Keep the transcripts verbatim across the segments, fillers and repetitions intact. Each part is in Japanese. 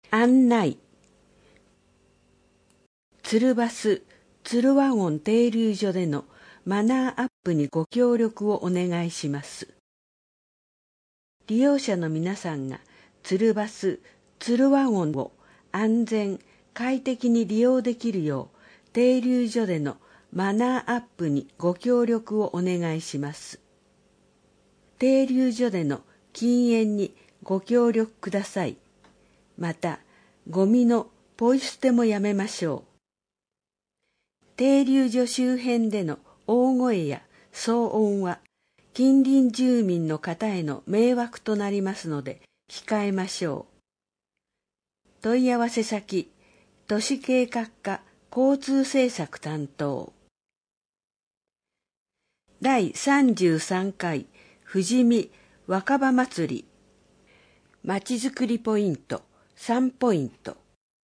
案内。鶴バス・鶴ワゴン停留所でのマナーアップにご協力をお願いします。利用者の皆さんが鶴バス・鶴ワゴンを安全・快適に利用できるよう、停留所でのマナーアップにご協力をお願いします。停留所での禁煙にご協力ください。また、ゴミのポイ捨てもやめましょう。停留所周辺での大声や騒音は、近隣住民の方への迷惑となりますので、控えましょう。問い合わせ先、都市計画課交通政策担当。だいさんじゅうさんかい富士見若葉祭りまちづくりポイントさんポイント。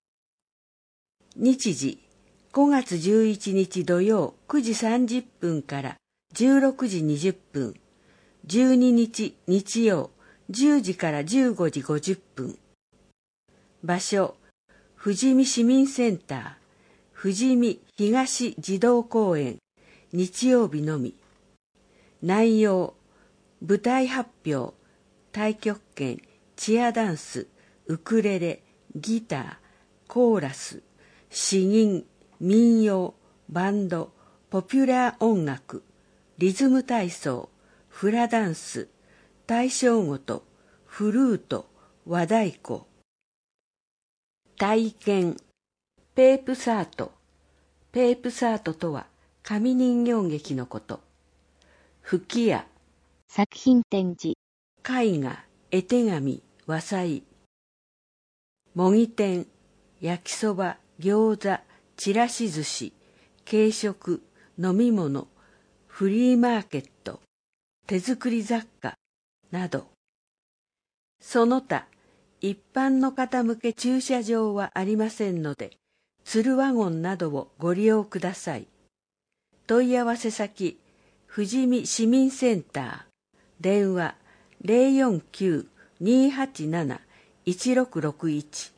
日時ごがつじゅういちにち土曜くじさんじゅっぷんからじゅうろくじにじゅっぷん、じゅうににち日曜じゅうじからじゅうごじごじゅっぷん。場所、富士見市民センター、富士見東児童公園、日曜日のみ。内容、舞台発表、太極拳、チアダンス、ウクレレ、ギター、コーラス、詩吟、民謡、バンド、ポピュラー音楽、リズム体操、フラダンス、大正琴、フルート、和太鼓。体験、ペープサート。ペープサートとは紙人形劇のこと。吹き矢、 作品展示、 絵画、絵手紙、和裁。模擬店、焼きそば、餃子、ちらし寿司、軽食、飲み物、フリーマーケット、手作り雑貨など。その他、一般の方向け駐車場はありませんので、鶴ワゴンなどをご利用ください。問い合わせ先、富士見市民センター、電話 ゼロよんきゅう にーはちなな いちろくろくいち。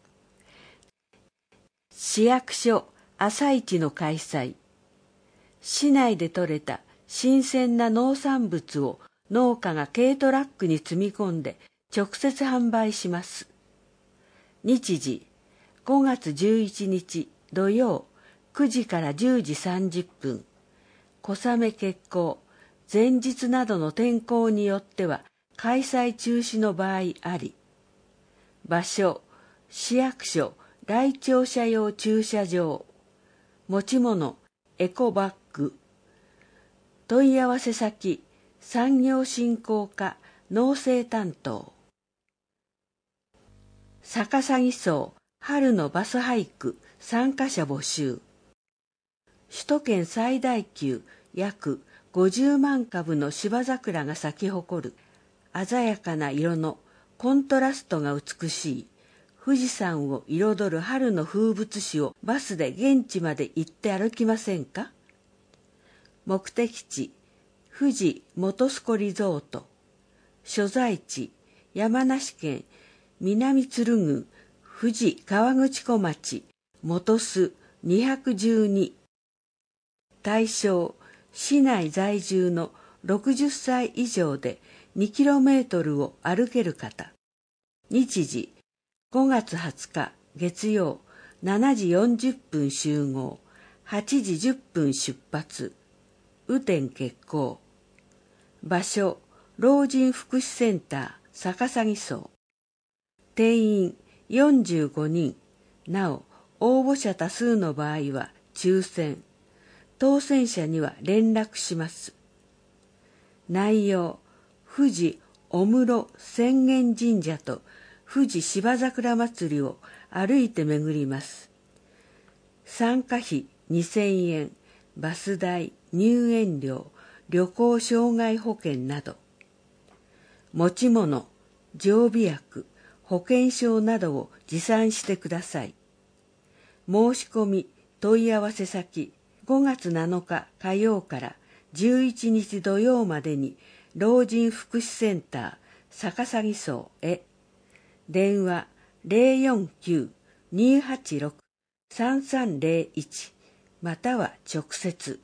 市役所朝市の開催。市内で採れた新鮮な農産物を農家が軽トラックに積み込んで直接販売します。日時、ごがつじゅういちにち土曜くじからじゅうじさんじゅっぷん。小雨欠航、前日などの天候によっては開催中止の場合あり。場所、市役所来庁者用駐車場。持ち物、エコバッグ。問い合わせ先、産業振興課農政担当。逆さぎ荘春のバス俳句参加者募集。首都圏最大級約ごじゅうまんかぶの芝桜が咲き誇る鮮やかな色のコントラストが美しい富士山を彩る春の風物詩をバスで現地まで行って歩きませんか？目的地、富士本栖湖リゾート。所在地、山梨県南鶴郡富士河口湖町本栖にひゃくじゅうに。対象、市内在住のろくじゅっさい以上でにキロメートルを歩ける方。日時、ごがつはつか月曜しちじよんじゅっぷん集合、はちじじゅっぷん出発。雨天決行。場所、老人福祉センター逆さぎ荘。定員よんじゅうごにん。なお、応募者多数の場合は抽選。当選者には連絡します。内容、富士御室浅間神社と富士芝桜祭りを歩いて巡ります。参加費にせんえん、バス代、入園料、旅行障害保険など。持ち物、常備薬、保険証などを持参してください。申し込み、問い合わせ先、ごがつなのか火曜からじゅういちにち土曜までに老人福祉センター逆さぎ荘へ。電話ゼロよんきゅう にーはちろく さんさんゼロいちまたは直接。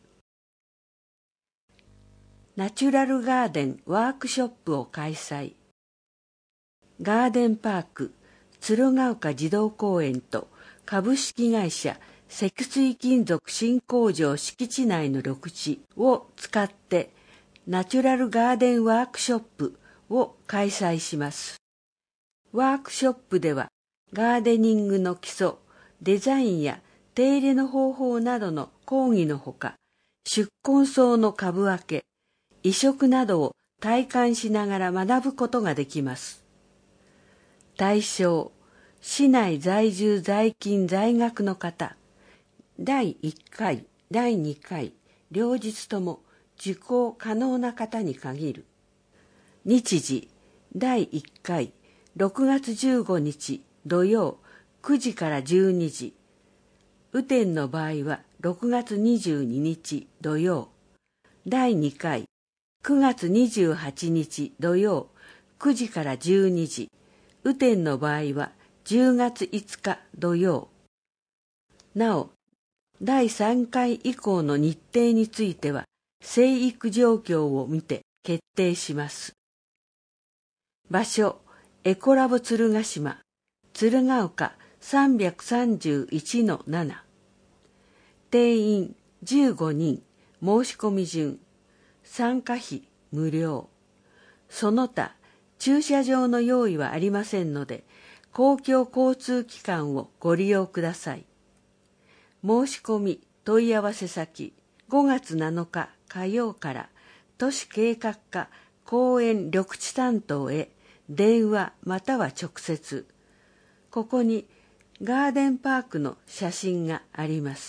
ナチュラルガーデンワークショップを開催。ガーデンパーク鶴岡児童公園と株式会社積水金属新工場敷地内の緑地を使ってナチュラルガーデンワークショップを開催します。ワークショップではガーデニングの基礎、デザインや手入れの方法などの講義のほか、宿根草の株分け、移植などを体感しながら学ぶことができます。対象、市内在住在勤在学の方、だいいっかい、だいにかい、両日とも受講可能な方に限る。日時、だいいっかい、ろくがつじゅうごにち土曜くじからじゅうにじ。雨天の場合はろくがつにじゅうににち土曜。だいにかい、くがつにじゅうはちにち土曜くじからじゅうにじ。雨天の場合はじゅうがついつか土曜。なお、だいさんかい以降の日程については生育状況を見て決定します。場所、エコラボ鶴ヶ島、鶴岡 さんさんいちのなな。定員じゅうごにん、申し込み順。参加費無料。その他、駐車場の用意はありませんので、公共交通機関をご利用ください。申し込み、問い合わせ先、ごがつなのか火曜から都市計画課公園緑地担当へ電話または直接。ここにガーデンパークの写真があります。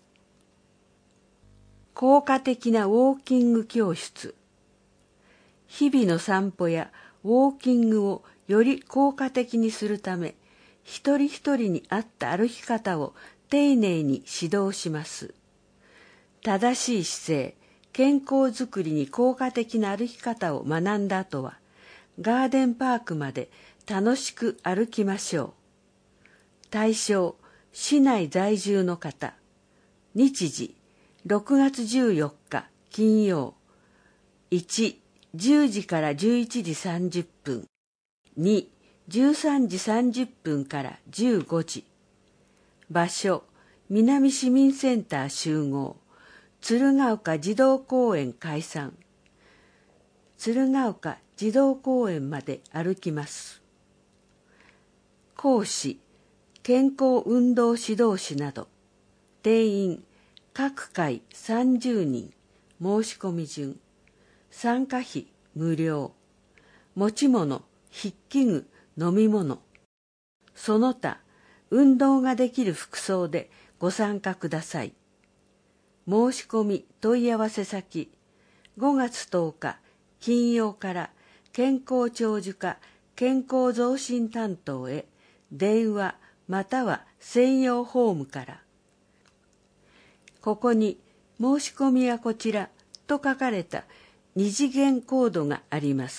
効果的なウォーキング教室。日々の散歩やウォーキングをより効果的にするため、一人一人に合った歩き方を丁寧に指導します。正しい姿勢、健康づくりに効果的な歩き方を学んだ後は、ガーデンパークまで楽しく歩きましょう。対象、市内在住の方。日時、ろくがつじゅうよっか金曜。いち、じゅうじからじゅういちじさんじゅっぷん。に、じゅうさんじさんじゅっぷんからじゅうごじ。場所、南市民センター集合。鶴岡児童公園解散。鶴岡児童公園まで歩きます。講師、健康運動指導士など。定員、各回さんじゅうにん。申し込み順。参加費無料。持ち物、筆記具、飲み物。その他、運動ができる服装でご参加ください。申し込み問い合わせ先、ごがつとおか金曜から健康長寿課健康増進担当へ電話または専用ホームから。ここに申し込みはこちらと書かれた二次元コードがあります。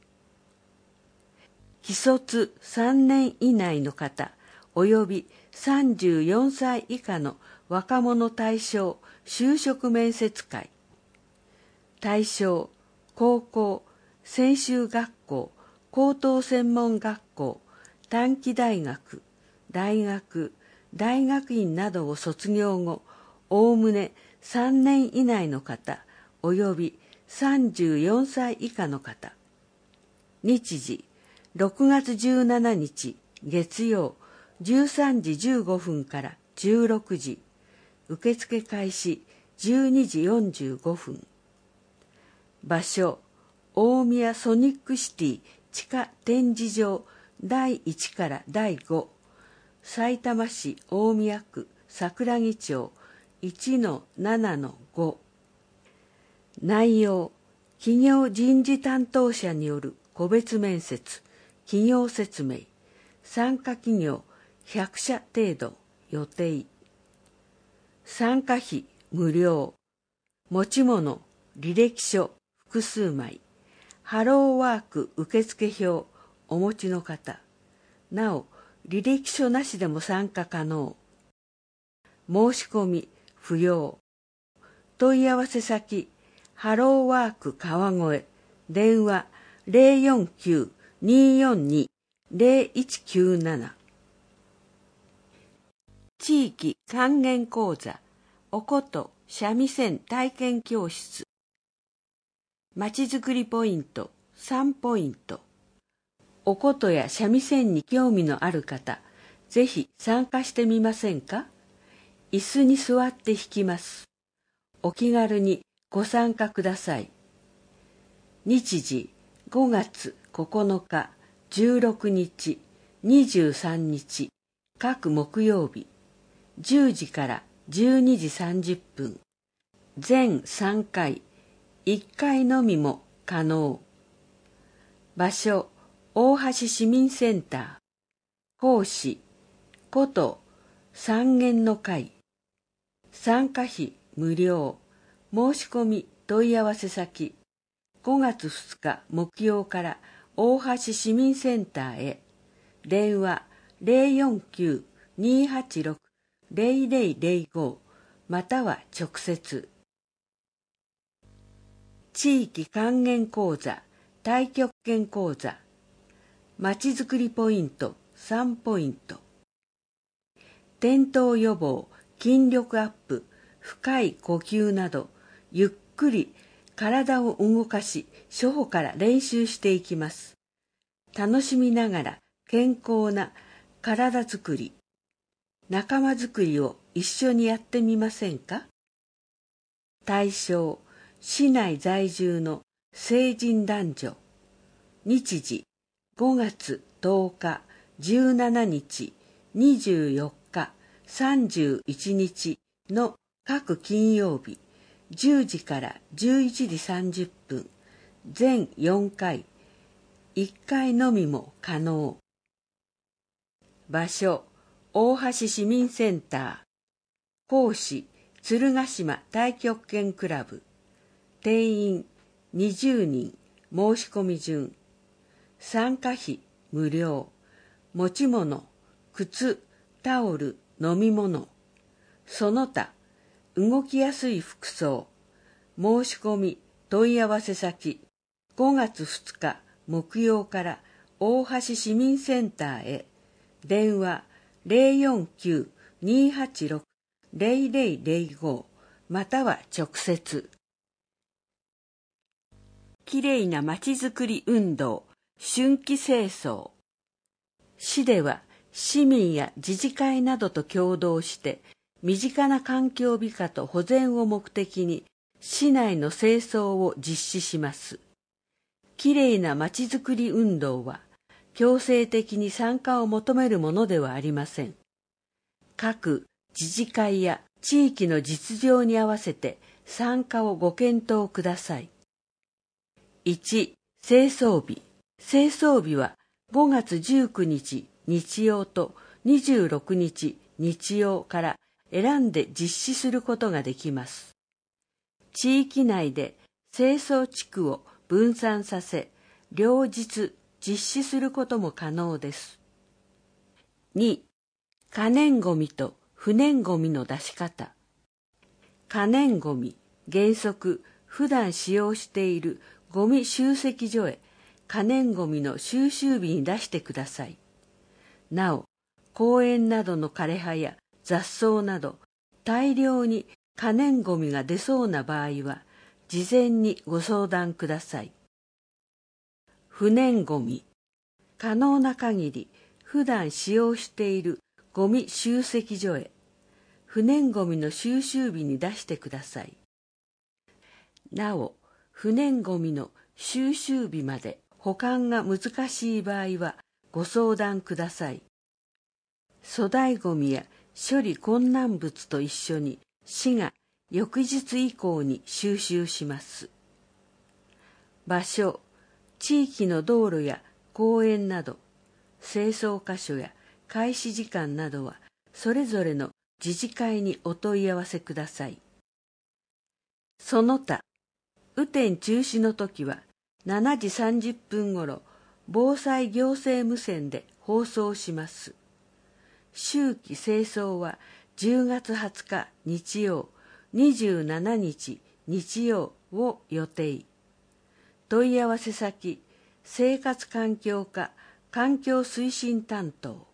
既卒さんねん以内の方およびさんじゅうよんさい以下の若者対象就職面接会。対象、高校、専修学校、高等専門学校、短期大学、大学、大学院などを卒業後、おおむねさんねん以内の方、およびさんじゅうよんさい以下の方。日時、ろくがつじゅうしちにち月曜、じゅうさんじじゅうごふんからじゅうろくじ。受付開始じゅうにじよんじゅうごふん。場所、大宮ソニックシティ地下展示場だいいちからだいご。さいたま市大宮区桜木町 いちのななのご。内容、企業人事担当者による個別面接、企業説明、参加企業ひゃくしゃ程度予定。参加費無料。持ち物、履歴書複数枚。ハローワーク受付表お持ちの方。なお、 履歴書なしでも参加可能。申し込み不要。問い合わせ先ハローワーク川越、電話 ゼロよんきゅう にーよんに ゼロいちきゅうなな。地域還元講座おこと三味線体験教室。まちづくりポイントさんポイント。おことや三味線に興味のある方、ぜひ参加してみませんか？椅子に座って弾きます。お気軽にご参加ください。日時ごがつここのか、じゅうろくにち、にじゅうさんにち、各木曜日、じゅうじからじゅうにじさんじゅっぷん。全さんかい、いっかいのみも可能。場所、大橋市民センター。講師、こと三元の会。参加費無料。申し込み問い合わせ先ごがつふつか木曜から大橋市民センターへ。電話 ゼロよんきゅう にーはちろく ゼロゼロゼロご または直接。地域還元講座太極拳講座。まちづくりポイントさんポイント。転倒予防、筋力アップ、深い呼吸など、ゆっくり体を動かし、初歩から練習していきます。楽しみながら健康な体づくり、仲間づくりを一緒にやってみませんか？対象、市内在住の成人男女。日時、ごがつとおか、じゅうしちにち、にじゅうよっか、さんじゅういちにちの各金曜日、じゅうじからじゅういちじさんじゅっぷん、全よんかい、いっかいのみも可能。場所、大橋市民センター。講師、鶴ヶ島太極拳クラブ。定員にじゅうにん、申し込み順。参加費無料。持ち物、靴、タオル、飲み物。その他、動きやすい服装。申し込み、問い合わせ先。ごがつふつか木曜から大橋市民センターへ。電話 ゼロよんきゅう にーはちろく ゼロゼロゼロご または直接。きれいなまちづくり運動、春季清掃。市では市民や自治会などと共同して身近な環境美化と保全を目的に市内の清掃を実施します。きれいなまちづくり運動は強制的に参加を求めるものではありません。各自治会や地域の実情に合わせて参加をご検討ください。いち. 清掃日。清掃日はごがつじゅうくにち日曜とにじゅうろくにち日曜から選んで実施することができます。地域内で清掃地区を分散させ、両日実施することも可能です。に. 可燃ごみと不燃ごみの出し方。可燃ごみ、原則普段使用しているゴミ集積所へ可燃ごみの収集日に出してください。なお、公園などの枯れ葉や雑草など大量に可燃ごみが出そうな場合は事前にご相談ください。不燃ごみ。可能な限り普段使用しているゴミ集積所へ不燃ごみの収集日に出してください。なお、不燃ごみの収集日まで保管が難しい場合はご相談ください。粗大ごみや処理困難物と一緒に市が翌日以降に収集します。場所、地域の道路や公園など、清掃箇所や開始時間などはそれぞれの自治会にお問い合わせください。その他、雨天中止の時はしちじさんじゅっぷんごろ防災行政無線で放送します。 秋季清掃はじゅうがつはつか日曜、にじゅうしちにち日曜を予定。問い合わせ先、生活環境課環境推進担当。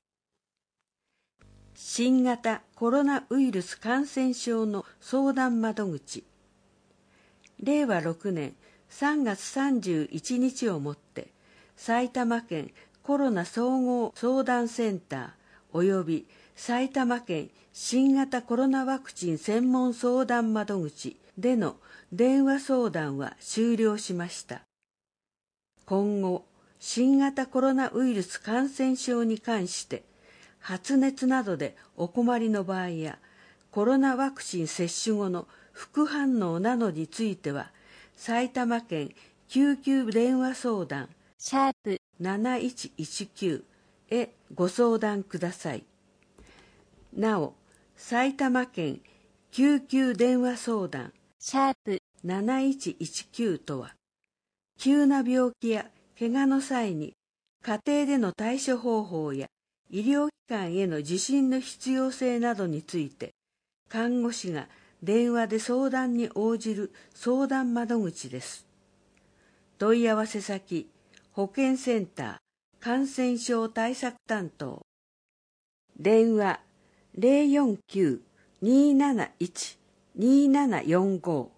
新型コロナウイルス感染症の相談窓口。れいわろくねんさんがつさんじゅういちにちをもって埼玉県コロナ総合相談センターおよび埼玉県新型コロナワクチン専門相談窓口での電話相談は終了しました。今後、新型コロナウイルス感染症に関して発熱などでお困りの場合やコロナワクチン接種後の副反応などについては埼玉県救急電話相談シャープなないちいちきゅうへご相談ください。なお、埼玉県救急電話相談シャープなないちいちきゅうとは、急な病気や怪我の際に家庭での対処方法や医療機関への受診の必要性などについて看護師が電話で相談に応じる相談窓口です。問い合わせ先、保健センター感染症対策担当。電話 ゼロよんきゅう にーなないち にーななよんご。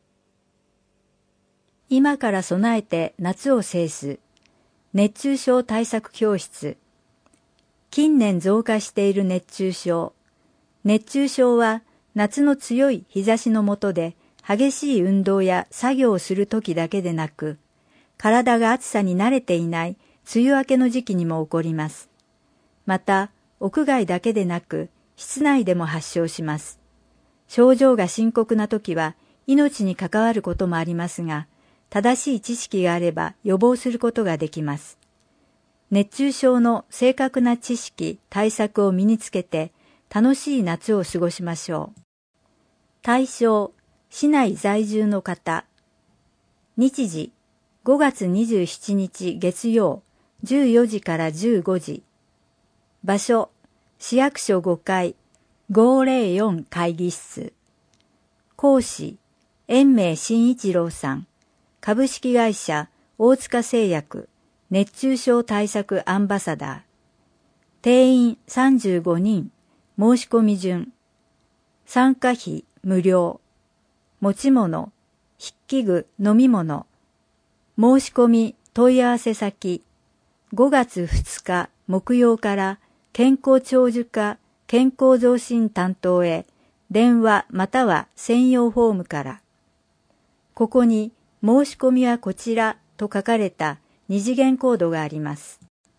今から備えて夏を制す熱中症対策教室。近年増加している熱中症。熱中症は夏の強い日差しの下で激しい運動や作業をするときだけでなく、体が暑さに慣れていない梅雨明けの時期にも起こります。また、屋外だけでなく、室内でも発症します。症状が深刻なときは命に関わることもありますが、正しい知識があれば予防することができます。熱中症の正確な知識、対策を身につけて楽しい夏を過ごしましょう。対象、市内在住の方。日時、ごがつにじゅうしちにち月曜、じゅうよじからじゅうごじ。場所、市役所ごかい、ごーぜろよん会議室。講師、延命真一郎さん。株式会社大塚製薬熱中症対策アンバサダー。定員さんじゅうごにん。申し込み順。参加費無料。持ち物、筆記具、飲み物。申し込み問い合わせ先。ごがつふつか木曜から健康長寿課健康増進担当へ電話または専用フォームから。ここに申し込みはこちらと書かれた二次元コードがあります。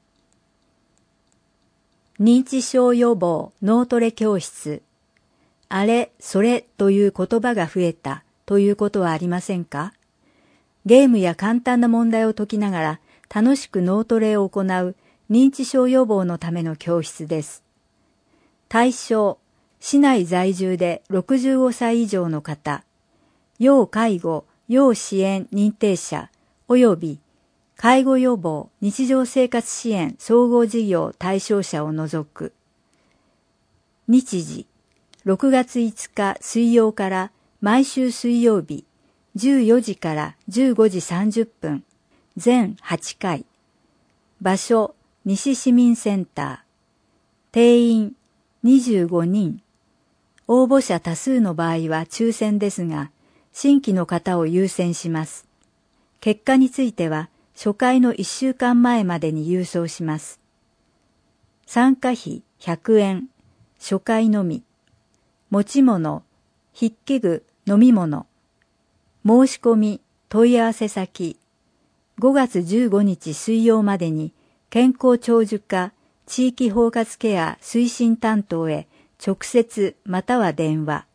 認知症予防脳トレ教室。あれ、それという言葉が増えたということはありませんか？ゲームや簡単な問題を解きながら楽しく脳トレを行う認知症予防のための教室です。対象、市内在住でろくじゅうごさい以上の方、要介護、要支援認定者及び介護予防日常生活支援総合事業対象者を除く。日時、ろくがついつか水曜から毎週水曜日じゅうよじからじゅうごじさんじゅっぷん、全はちかい。場所、西市民センター。定員にじゅうごにん。応募者多数の場合は抽選ですが、新規の方を優先します。結果については、初回のいっしゅうかんまえまでに郵送します。参加費ひゃくえん、初回のみ。持ち物、筆記具、飲み物。申し込み、問い合わせ先。ごがつじゅうごにち水曜までに、健康長寿課、地域包括ケア推進担当へ直接または電話。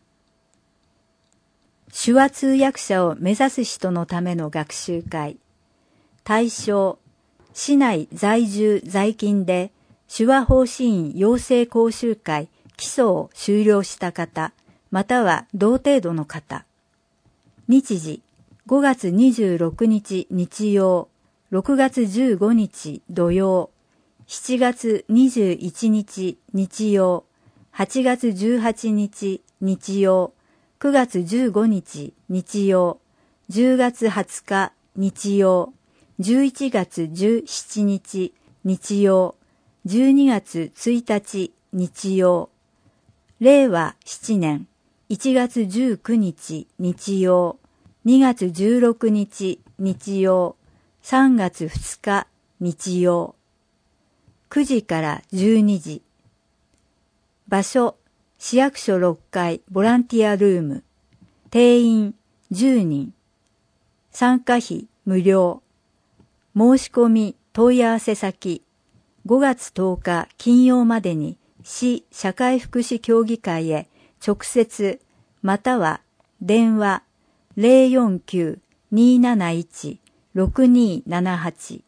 手話通訳者を目指す人のための学習会。対象、市内在住在勤で手話方針員養成講習会基礎を修了した方、または同程度の方。日時、ごがつにじゅうろくにち日曜、ろくがつじゅうごにち土曜、 しちがつにじゅういちにち日曜、はちがつじゅうはちにち日曜、くがつじゅうごにち日曜、じゅうがつはつか日曜、じゅういちがつじゅうしちにち日曜、じゅうにがつついたち日曜、れいわしちねんいちがつじゅうくにち日曜、にがつじゅうろくにち日曜、さんがつふつか日曜。くじからじゅうにじ。場所、市役所ろっかいボランティアルーム。定員じゅうにん。参加費無料。申し込み問い合わせ先、ごがつとおか金曜までに市社会福祉協議会へ直接または電話 ゼロよんきゅう にーなないち ろくにーななはち。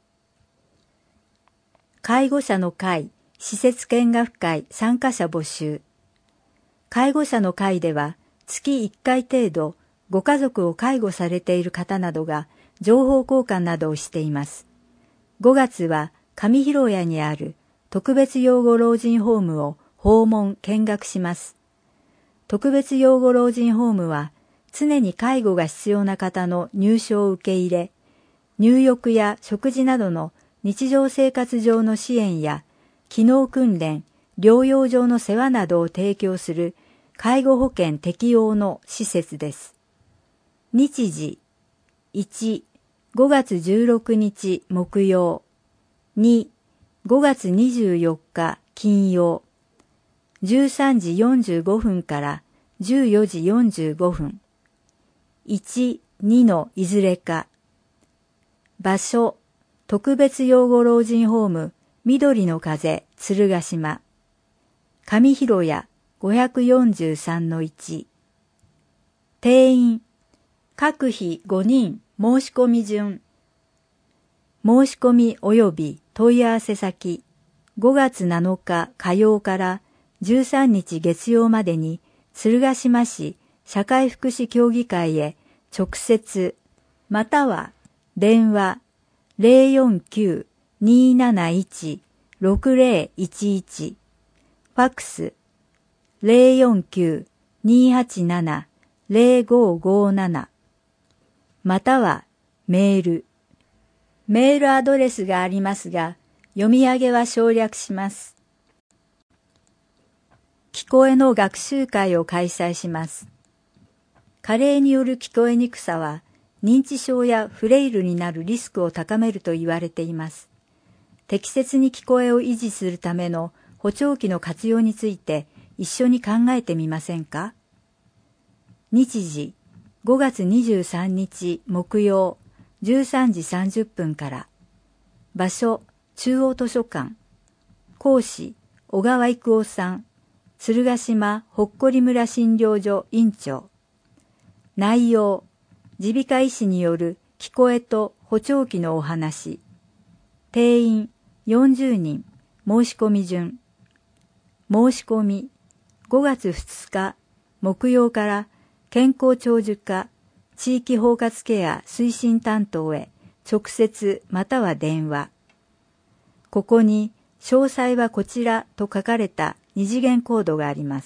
介護者の会施設見学会参加者募集。介護者の会では月いっかい程度ご家族を介護されている方などが情報交換などをしています。ごがつは上広谷にある特別養護老人ホームを訪問見学します。特別養護老人ホームは常に介護が必要な方の入所を受け入れ、入浴や食事などの日常生活上の支援や機能訓練、療養上の世話などを提供する介護保険適用の施設です。日時いち、ごがつじゅうろくにち木曜、に、ごがつにじゅうよっか金曜、じゅうさんじよんじゅうごふんからじゅうよじよんじゅうごふん、いち、にのいずれか。場所、特別養護老人ホーム緑の風鶴ヶ島、上広谷 ごひゃくよんじゅうさんのいち。定員、各日ごにん申し込み順。申し込み及び問い合わせ先、ごがつなのか火曜からじゅうさんにち月曜までに鶴ヶ島市社会福祉協議会へ直接または電話 ゼロよんきゅう にーなないち ろくぜろいちいち、ファックス ゼロよんきゅう にーはちなな ゼロごごなな、またはメール。メールアドレスがありますが、読み上げは省略します。聞こえの学習会を開催します。加齢による聞こえにくさは、認知症やフレイルになるリスクを高めると言われています。適切に聞こえを維持するための補聴器の活用について一緒に考えてみませんか？日時、ごがつにじゅうさんにち木曜、じゅうさんじさんじゅっぷんから。場所、中央図書館。講師、小川育夫さん。鶴ヶ島ほっこり村診療所院長。内容、耳鼻科医師による聞こえと補聴器のお話。定員よんじゅうにん、申し込み順。申し込み、ごがつふつか木曜から健康長寿課地域包括ケア推進担当へ直接または電話。ここに詳細はこちらと書かれた二次元コードがあります。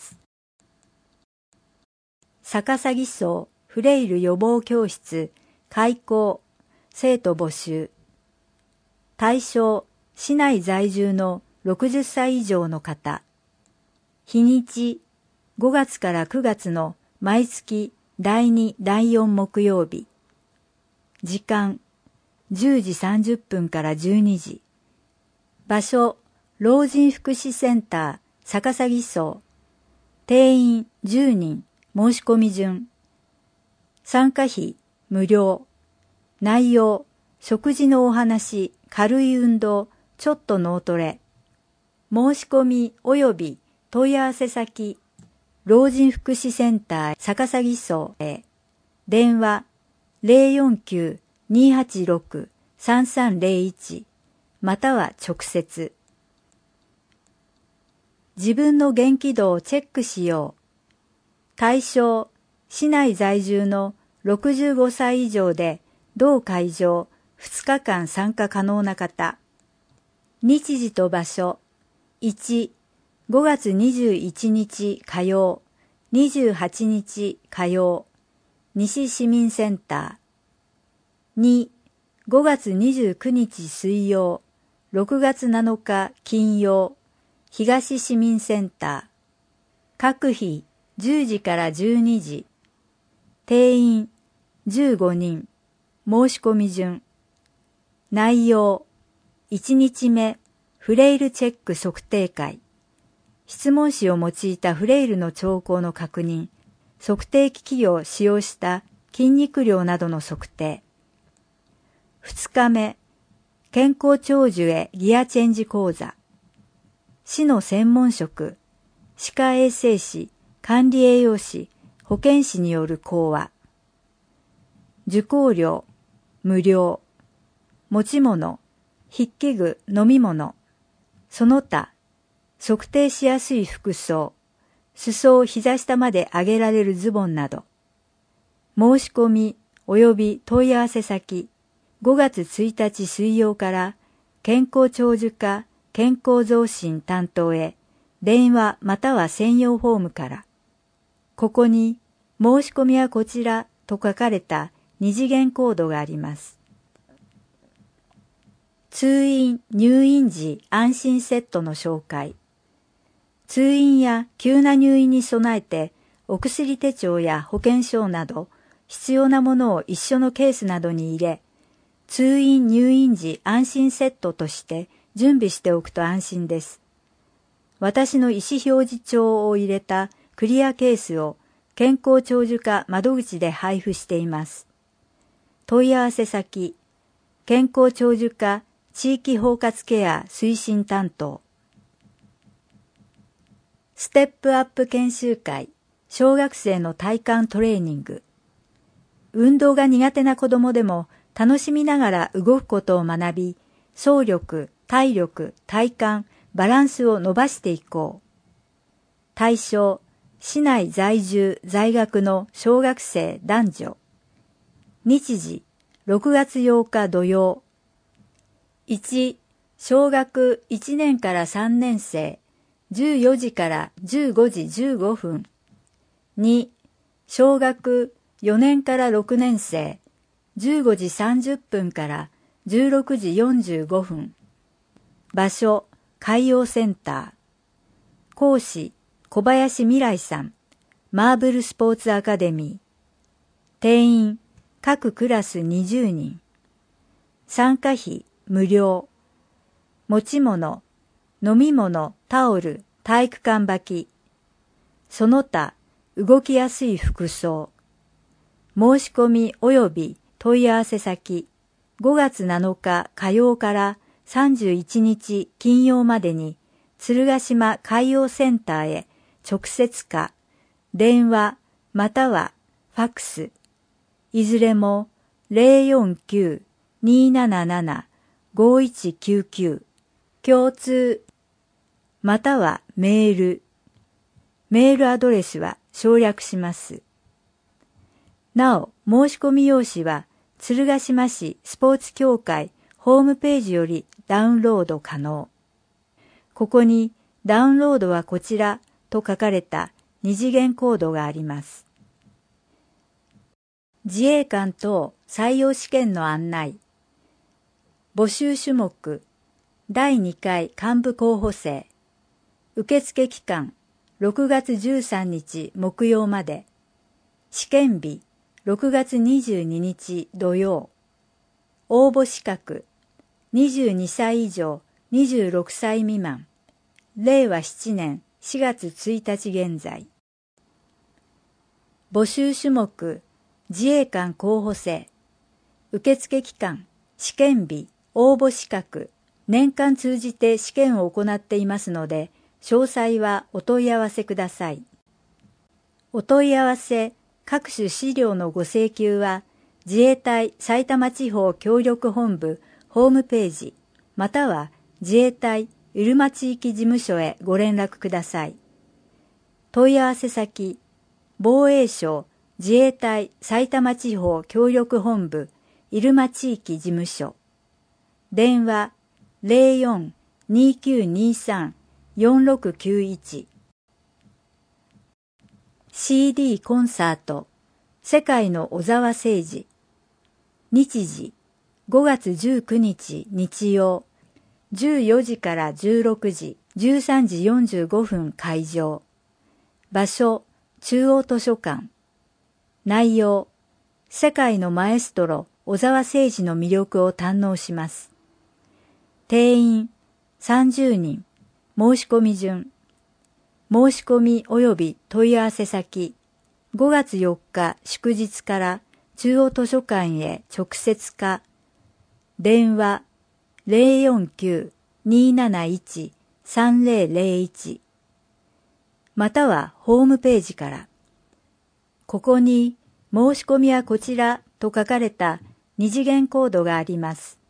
逆さ偽装フレイル予防教室開講生徒募集。対象市内在住のろくじゅっさい以上の方。日にちごがつからくがつの毎月だいに、だいよん木曜日。時間、じゅうじさんじゅっぷんからじゅうにじ。場所、老人福祉センター、逆さ偽装。定員じゅうにん、申し込み順。参加費、無料。内容、食事のお話、軽い運動、ちょっと脳トレ。申し込み及び問い合わせ先、老人福祉センター逆さ偽装へ電話 ゼロよんきゅう にーはちろく さんさんゼロいち または直接。自分の元気度をチェックしよう。対象、市内在住のろくじゅうごさい以上で同会場ふつかかん参加可能な方。 日時と場所。いち、ごがつにじゅういちにち火曜、にじゅうはちにち火曜、西市民センター。に、ごがつにじゅうくにち水曜、ろくがつなのか金曜、東市民センター。各日じゅうじからじゅうにじ。定員じゅうごにん。申し込み順。内容いちにちめ、フレイルチェック測定会。質問紙を用いたフレイルの兆候の確認、測定機器を使用した筋肉量などの測定。ふつかめ、健康長寿へギアチェンジ講座。市の専門職、歯科衛生士、管理栄養士、保健師による講話。受講料、無料。持ち物、筆記具、飲み物。その他、測定しやすい服装、裾を膝下まで上げられるズボンなど。申し込み及び問い合わせ先、ごがつついたち水曜から健康長寿課健康増進担当へ電話または専用フォームから。ここに申し込みはこちらと書かれた二次元コードがあります。通院・入院時安心セットの紹介。通院や急な入院に備えてお薬手帳や保険証など必要なものを一緒のケースなどに入れ、通院・入院時安心セットとして準備しておくと安心です。私の意思表示帳を入れたクリアケースを健康長寿課窓口で配布しています。問い合わせ先、健康長寿課地域包括ケア推進担当。ステップアップ研修会、小学生の体幹トレーニング。運動が苦手な子供でも楽しみながら動くことを学び、走力、体力、体幹、バランスを伸ばしていこう。対象、市内在住在学の小学生男女。日時、ろくがつようか土曜。いち、小学いちねんからさんねん生、じゅうよじからじゅうごじじゅうごふん。に、小学よねんからろくねん生、じゅうごじさんじゅっぷんからじゅうろくじよんじゅうごふん。場所、海洋センター。講師、小林未来さん、マーブルスポーツアカデミー。定員、各クラスにじゅうにん。参加費、無料。持ち物、飲み物、タオル、体育館履き。その他、動きやすい服装。申し込み及び問い合わせ先、ごがつなのか火曜からさんじゅういちにち金曜までに、鶴ヶ島海洋センターへ直接か、電話またはファックス、いずれも ゼロよんきゅう にーなななな ごいちきゅうきゅう、共通、またはメール。メールアドレスは省略します。なお、申し込み用紙は鶴ヶ島市スポーツ協会ホームページよりダウンロード可能。ここにダウンロードはこちらと書かれた二次元コードがあります。自衛官等採用試験の案内。募集種目、だいにかい幹部候補生。受付期間、ろくがつじゅうさんにち木曜まで。試験日、ろくがつにじゅうににち土曜。応募資格、にじゅうにさい以上にじゅうろくさい未満。れいわななねんしがつついたち現在。募集種目、自衛官候補生。受付期間、試験日、応募資格、年間通じて試験を行っていますので、詳細はお問い合わせください。お問い合わせ、各種資料のご請求は、自衛隊埼玉地方協力本部ホームページ、または自衛隊入間地域事務所へご連絡ください。問い合わせ先、防衛省自衛隊埼玉地方協力本部入間地域事務所。電話 ゼロよんにきゅうにさん よんろくきゅういち。シーディー コンサート世界の小沢誠二。日時ごがつじゅうくにち日曜じゅうよじからじゅうろくじ、じゅうさんじよんじゅうごふん会場。場所中央図書館。内容世界のマエストロ小沢誠二の魅力を堪能します。定員さんじゅうにん。申し込み順。申し込み及び問い合わせ先ごがつよっか祝日から中央図書館へ直接か電話 ゼロよんきゅう にーなないち さんぜろぜろいち またはホームページから。ここに申し込みはこちらと書かれた二次元コードがあります。